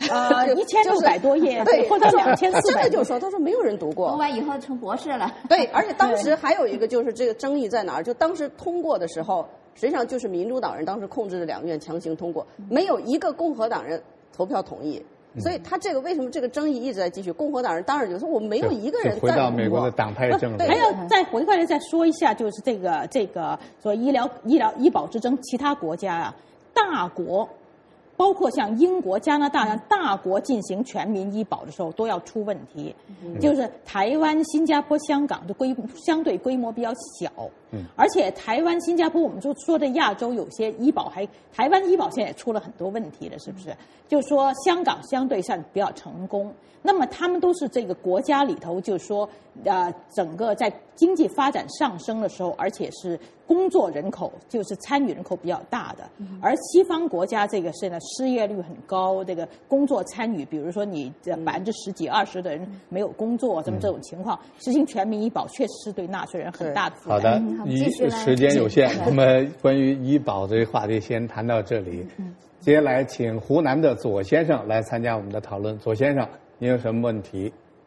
1600多页， 对， 或者2400， 他真的就说，他说没有人读过， 读完以后成博士了。 对，而且当时还有一个就是这个争议在哪儿？就当时通过的时候，实际上就是民主党人当时控制着两院强行通过，没有一个共和党人投票同意。所以他这个为什么这个争议一直在继续？共和党人当然就说我没有一个人回到美国的党派政治。 还要再回过来再说一下，就是这个说医保之争，其他国家啊，大国。包括像英国、加拿大大国进行全民医保的时候，都要出问题。就是台湾、新加坡、香港的相对规模比较小，而且台湾、新加坡，我们说的亚洲有些医保台湾医保现在也出了很多问题了，是不是？就是说香港相对上比较成功，那么他们都是这个国家里头，就是说整个在经济发展上升的时候，而且是工作人口，就是参与人口比较大的。而西方国家这个现在失业率很高，这个工作参与，比如说你10几20%的人没有工作，这种情况，实行全民医保确实是对纳税人很大的负担。 好的，时间有限，那么关于医保这个话题先谈到这里。接下来请湖南的左先生来参加我们的讨论。左先生，您有什么问题？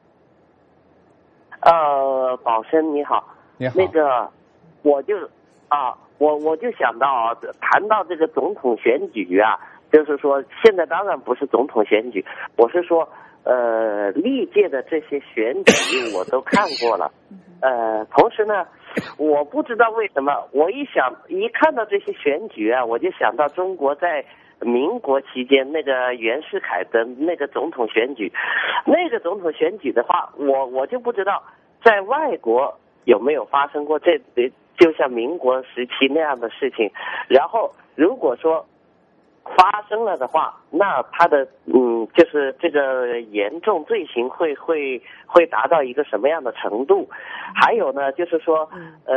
宝生你好。你好。那个，我就想到啊，谈到这个总统选举啊，就是说现在当然不是总统选举，我是说历届的这些选举我都看过了。同时呢，我不知道为什么，我一看到这些选举啊，我就想到中国在民国期间那个袁世凯的那个总统选举，那个总统选举的话，我就不知道在外国有没有发生过就像民国时期那样的事情。然后如果说发生了的话，那他的就是这个严重罪行会达到一个什么样的程度？还有呢，就是说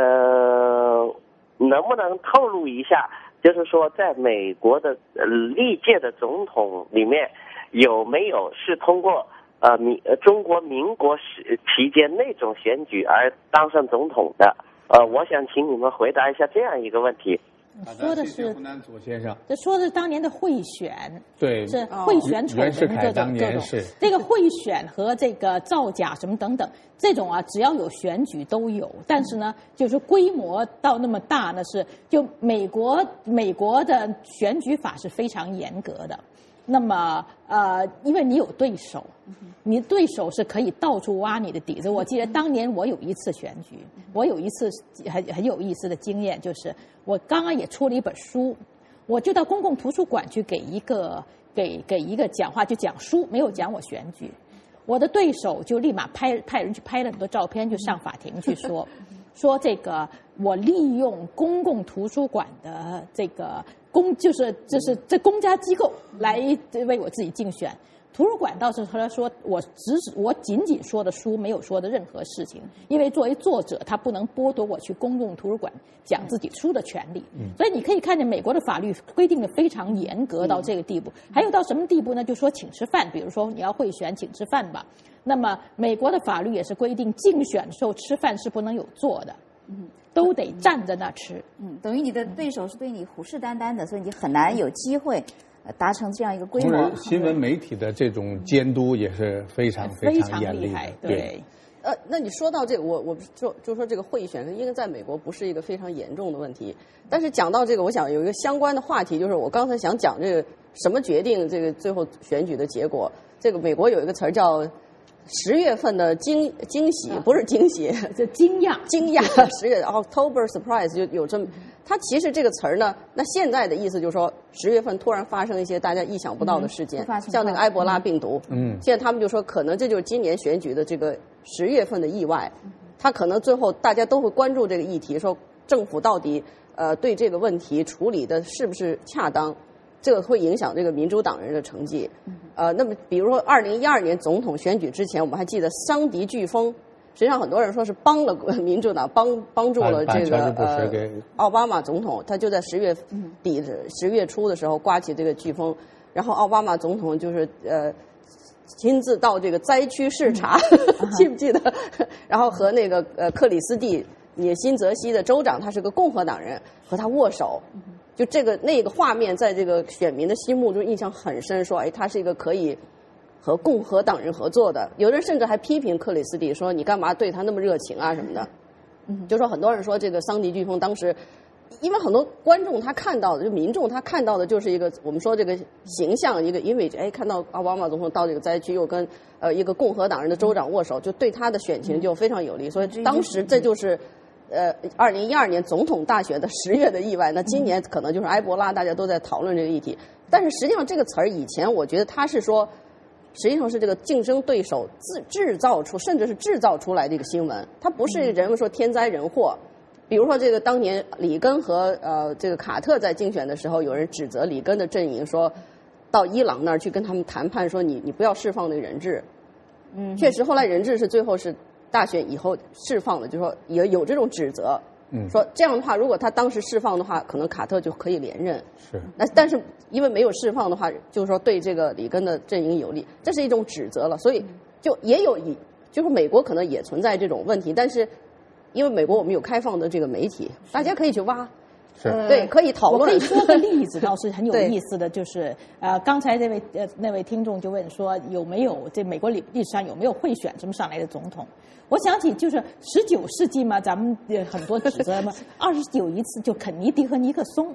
能不能透露一下？就是说，在美国的历届的总统里面，有没有是通过中国民国期间那种选举而当上总统的？我想请你们回答一下这样一个问题。 说的是湖南左先生， 这说的是当年的贿选， 对， 是贿选丑闻各种这个贿选和这个造假什么等等，这种啊，只要有选举都有。但是呢，就是规模到那么大呢，就美国的选举法是非常严格的。那么因为你有对手，你对手是可以到处挖你的底子。我记得当年我有一次选举，我有一次很有意思的经验，就是我刚刚也出了一本书，我就到公共图书馆去给一个讲话，就讲书，没有讲我选举。我的对手就立马派人去拍了很多照片，就上法庭去说这个我利用公共图书馆的这个就是这公家机构来为我自己竞选。图书馆倒是他说我仅仅说的书，没有说的任何事情，因为作为作者，他不能剥夺我去公共图书馆讲自己书的权利。所以你可以看见美国的法律规定的非常严格到这个地步。还有到什么地步呢？就说请吃饭，比如说你要贿选，请吃饭吧。那么美国的法律也是规定，竞选的时候吃饭是不能有坐的，都得站在那吃。 等于你的对手是对你虎视眈眈的，所以你很难有机会达成这样一个规模。 新闻媒体的这种监督也是非常严厉的。 对。 那你说到这个，我就说这个贿选，应该在美国不是一个非常严重的问题。但是讲到这个，我想有一个相关的话题，就是我刚才想讲这个什么决定这个最后选举的结果。这个美国有一个词儿叫10月份的惊喜，不是惊喜， 这惊讶 10月 October surprise 就有这么。它其实这个词儿呢，那现在的意思就是说10月份突然发生一些大家意想不到的事件，像那个埃博拉病毒。现在他们就说可能这就是今年选举的这个10月份的意外。他可能最后大家都会关注这个议题，说政府到底对这个问题处理的是不是恰当。这个会影响这个民主党人的成绩。那么比如说2012年总统选举之前，我们还记得桑迪飓风，实际上很多人说是帮了民主党，帮助了这个奥巴马总统。他就在10月底、10月初的时候刮起这个飓风，然后奥巴马总统就是亲自到这个灾区视察，记不记得？然后和那个克里斯蒂新泽西的州长，他是个共和党人，和他握手。就那个画面，在这个选民的心目中印象很深，说他是一个可以和共和党人合作的。有人甚至还批评克里斯蒂说：“你干嘛对他那么热情啊什么的？”就说很多人说这个桑迪飓风当时，因为很多观众他看到的，就民众他看到的就是一个我们说这个形象一个 image， 看到奥巴马总统到这个灾区又跟一个共和党人的州长握手，就对他的选情就非常有利。所以当时这就是2012年总统大选的10月的意外。那今年可能就是埃博拉，大家都在讨论这个议题。但是实际上这个词儿以前我觉得他是说，实际上是这个竞争对手制造出，甚至是制造出来的一个新闻，它不是人们说天灾人祸。比如说这个当年里根和这个卡特在竞选的时候，有人指责里根的阵营说到伊朗那儿去跟他们谈判，说你不要释放那个人质。确实后来人质是最后是大选以后释放的，就说也有这种指责。 说这样的话，如果他当时释放的话，可能卡特就可以连任。 是。 但是因为没有释放的话，就是说对这个里根的阵营有利，这是一种指责了。所以就也有就是美国可能也存在这种问题，但是因为美国我们有开放的这个媒体，大家可以去挖。对，可以讨论。 我可以说个例子，倒是很有意思的，就是刚才那位听众就问说，有没有这美国历史上有没有贿选这么上来的总统？我想起就是19世纪嘛，咱们很多指责嘛，20有一次就肯尼迪和尼克松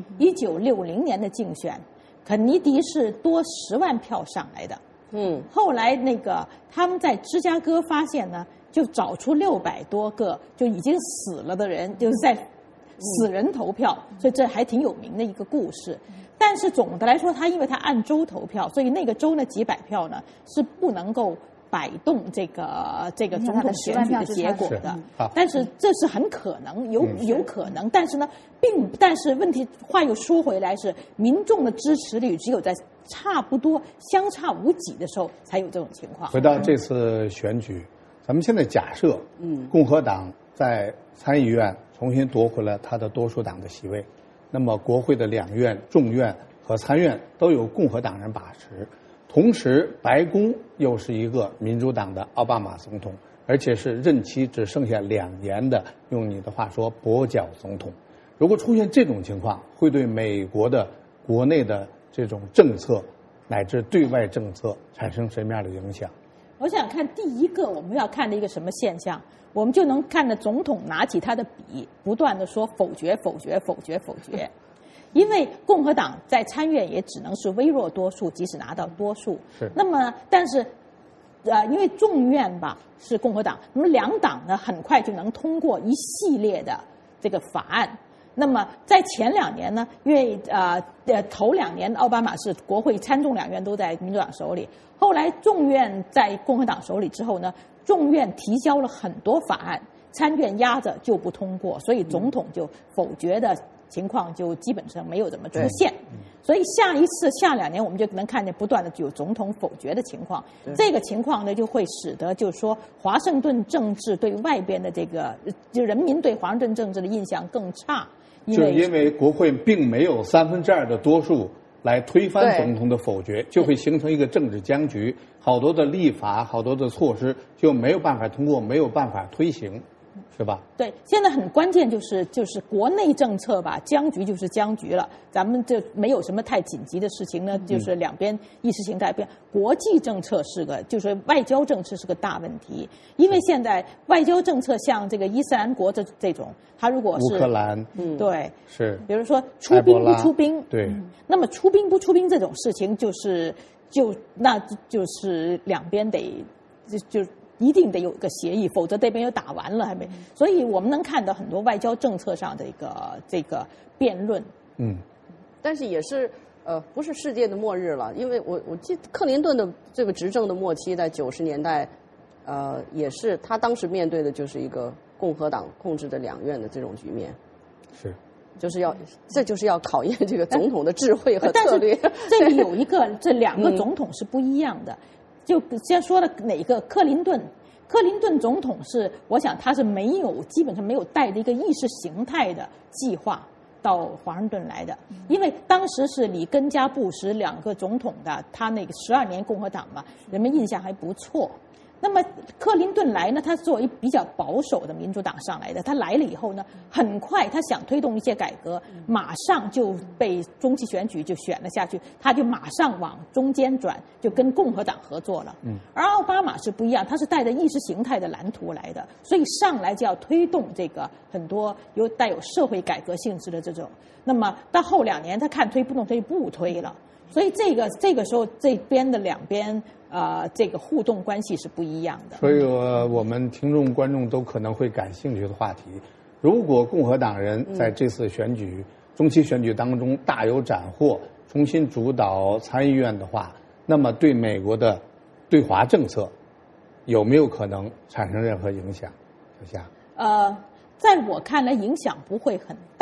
，1960年的竞选，肯尼迪是多10万票上来的，后来那个他们在芝加哥发现呢，就找出600多个就已经死了的人，就是在死人投票，所以这还挺有名的一个故事。但是总的来说，因为他按州投票，所以那个州呢几百票呢是不能够摆动这个总统选举的结果的。但是这是很可能，有可能。但是呢，但是问题话又说回来，是民众的支持率只有在差不多相差无几的时候才有这种情况。 回到这次选举，咱们现在假设，共和党在参议院重新夺回了他的多数党的席位，那么国会的2院、众院和参院都由共和党人把持，同时白宫又是一个民主党的奥巴马总统，而且是任期只剩下2年的，用你的话说跛脚总统。如果出现这种情况，会对美国的国内的这种政策乃至对外政策产生什么样的影响？ 我想看第一个我们要看的一个什么现象，我们就能看到总统拿起他的笔，不断的说否决否决否决否决，因为共和党在参院也只能是微弱多数，即使拿到多数。 是。 那么，但是，因为众院吧是共和党，那么2党呢很快就能通过一系列的这个法案。那么在前2年呢，因为头2年奥巴马是国会参众2院都在民主党手里，后来众院在共和党手里之后呢，众院提交了很多法案，参院压着就不通过，所以总统就否决的情况就基本上没有怎么出现。所以下2年我们就能看见不断的有总统否决的情况。这个情况呢，就会使得就是说华盛顿政治对外边的这个就人民对华盛顿政治的印象更差。 就是因为国会并没有2/3的多数来推翻总统的否决，就会形成一个政治僵局，好多的立法、好多的措施就没有办法通过，没有办法推行，是吧？ 对，现在很关键就是国内政策吧，僵局就是僵局了，咱们就没有什么太紧急的事情呢，就是两边意识形态变。国际政策就是外交政策是个大问题，因为现在外交政策像这个伊斯兰国这种，它如果是乌克兰， 对， 是， 比如说出兵不出兵， 对， 那么出兵不出兵这种事情，那就是两边得就一定得有个协议，否则这边又打完了还没。所以我们能看到很多外交政策上的这个辩论。 但是也是不是世界的末日了，因为我记得克林顿的这个执政的末期在90年代，也是他当时面对的就是一个共和党控制的2院的这种局面。 是。 这就是要考验这个总统的智慧和策略。 这里有一个，这2个总统是不一样的。就先说了哪个克林顿总统是，我想他是基本上没有带着一个意识形态的计划到华盛顿来的，因为当时是里根加布什2个总统的，他那个12年共和党嘛，人们印象还不错。那么克林顿来呢，他作为比较保守的民主党上来的，他来了以后呢，很快他想推动一些改革，马上就被中期选举就选了下去，他就马上往中间转，就跟共和党合作了。而奥巴马是不一样，他是带着意识形态的蓝图来的，所以上来就要推动这个很多带有社会改革性质的这种。那么到后2年，他看推不动，他就不推了。所以这个时候这边的2边这个互动关系是不一样的。 所以我们听众观众都可能会感兴趣的话题，如果共和党人在这次中期选举当中大有斩获，重新主导参议院的话，那么对美国的对华政策有没有可能产生任何影响？小夏， 在我看来影响不会很大。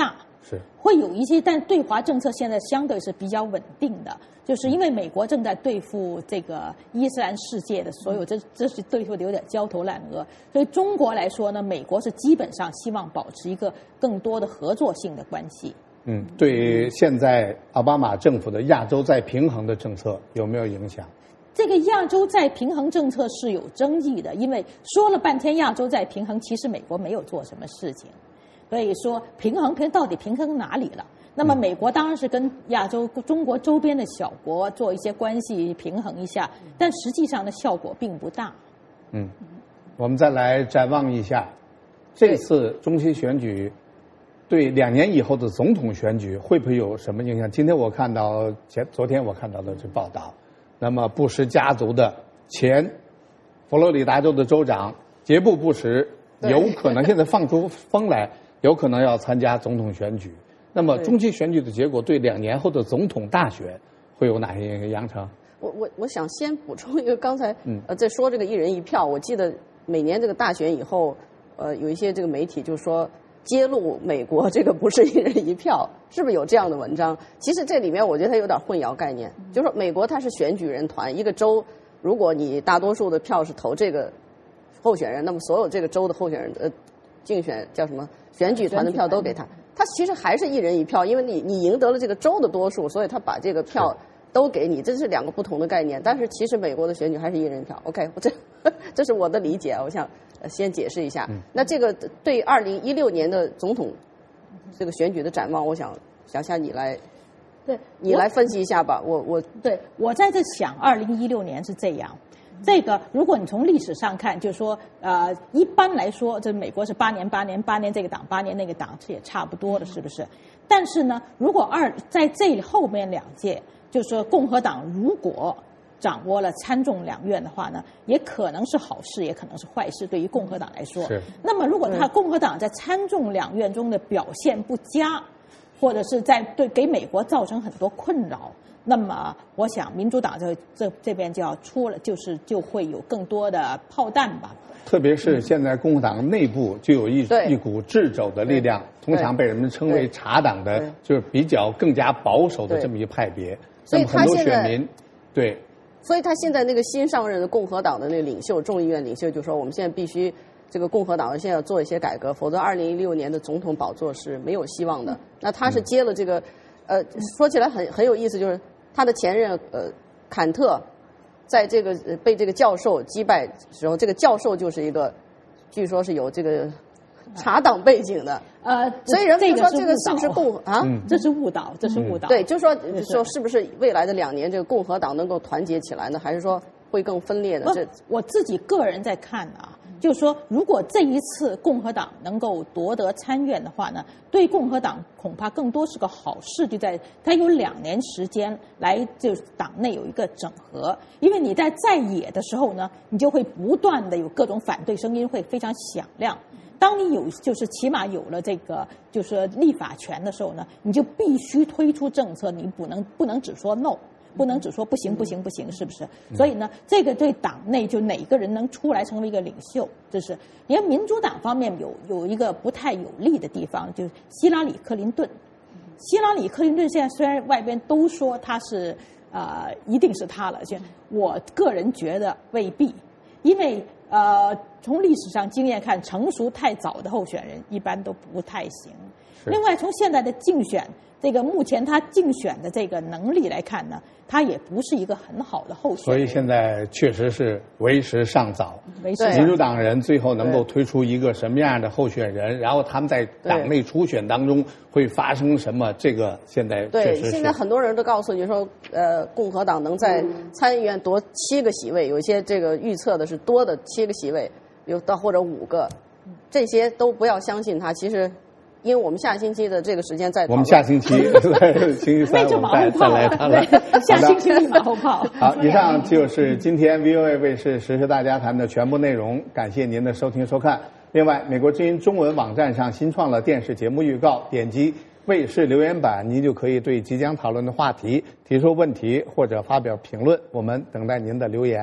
是会有一些，但对华政策现在相对是比较稳定的，就是因为美国正在对付这个伊斯兰世界的所有，这是对付的有点焦头烂额。所以中国来说呢，美国是基本上希望保持一个更多的合作性的关系。 对现在奥巴马政府的亚洲再平衡的政策有没有影响？ 这个亚洲再平衡政策是有争议的，因为说了半天亚洲再平衡，其实美国没有做什么事情。所以说到底平衡哪里了？那么美国当然是跟亚洲、中国周边的小国做一些关系平衡一下，但实际上的效果并不大。 我们再来展望一下这次中期选举对2年以后的总统选举会不会有什么影响？昨天我看到的这报道，那么布什家族的前佛罗里达州的州长杰布·布什有可能现在放出风来，有可能要参加总统选举。那么中期选举的结果对2年后的总统大选会有哪些影响？杨成， 我想先补充一个，刚才在说这个1人1票，我记得每年这个大选以后，有一些这个媒体就说揭露美国这个不是1人1票，是不是有这样的文章？其实这里面我觉得它有点混淆概念，就是说美国它是选举人团，一个州如果你大多数的票是投这个候选人，那么所有这个州的候选人竞选叫什么选举团的票都给他，他其实还是1人1票，因为你赢得了这个州的多数，所以他把这个票都给你，这是2个不同的概念。但是其实美国的选举还是1人1票。OK， 这是我的理解，我想先解释一下。那这个对2016年的总统这个选举的展望，我想想想你来分析一下吧。 我在这想，2016年是这样。这个，如果你从历史上看，就是说，一般来说，这美国是8年这个党，8年那个党，这也差不多的，是不是？但是呢，如果在这后面2届，就是说共和党如果掌握了参众两院的话呢，也可能是好事，也可能是坏事，对于共和党来说。那么，如果共和党在参众两院中的表现不佳，或者是给美国造成很多困扰。那么，我想民主党这边就要出了，就会有更多的炮弹吧。 特别是现在共和党内部就有一股掣肘的力量，通常被人们称为茶党的，就是比较更加保守的这么一派别。 所以很多选民所以他现在那个新上任的共和党的那个领袖，众议院领袖就说，我们现在必须这个共和党现在要做一些改革，否则2016年的总统宝座是没有希望的。那他是接了这个，说起来很有意思，就是他的前任坎特，在这个被这个教授击败时候，这个教授就是一个，据说是有这个茶党背景的。所以人们就说这个是不是这是误导，这是误导。 对，就说是不是未来的2年这个共和党能够团结起来呢，还是说会更分裂呢？ 我自己个人在看啊。就是说，如果这一次共和党能够夺得参院的话呢，对共和党恐怕更多是个好事，就在它有2年时间来就是党内有一个整合，因为你在野的时候呢，你就会不断的有各种反对声音会非常响亮。当你就是起码有了这个就是立法权的时候呢，你就必须推出政策，你不能只说 no。不能只说不行，是不是？所以呢，这个对党内就哪个人能出来成为一个领袖，这是因为民主党方面有一个不太有利的地方，就是希拉里·克林顿。希拉里·克林顿现在虽然外边都说他是一定是他了，我个人觉得未必，因为从历史上经验看，成熟太早的候选人一般都不太行。另外，从现在的竞选。这个目前他竞选的这个能力来看呢，他也不是一个很好的候选人。 所以现在确实是为时尚早。民主党人最后能够推出一个什么样的候选人，然后他们在党内初选当中会发生什么，这个现在确实是。 现在很多人都告诉你说，共和党能在参议院夺7个席位，有一些这个预测的是多的7个席位，有到或者5个，这些都不要相信他。其实。因为我们下星期的这个时间再讨论， 我们下星期星期3我们再来讨论。 下星期立马后炮。 好，以上就是今天 VOA 卫视时事大家谈的全部内容，感谢您的收听收看。另外，美国之音中文网站上新创了电视节目预告，点击卫视留言板，您就可以对即将讨论的话题提出问题或者发表评论，我们等待您的留言。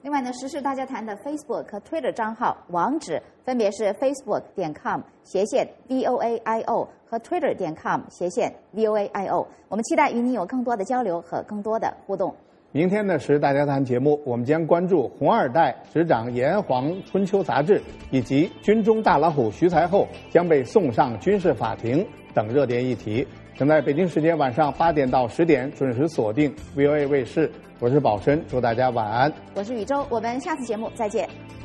另外呢，时事大家谈的 Facebook 和 Twitter 账号网址分别是 facebook.com/voaio 和 twitter.com/voaio。我们期待与你有更多的交流和更多的互动。 明天的时大家谈节目，我们将关注红二代执掌《炎黄春秋》杂志，以及军中大老虎徐才厚将被送上军事法庭等热点议题。正在北京时间晚上8点到10点准时锁定 VOA 卫视。我是宝生，祝大家晚安。 我是宇宙，我们下次节目再见。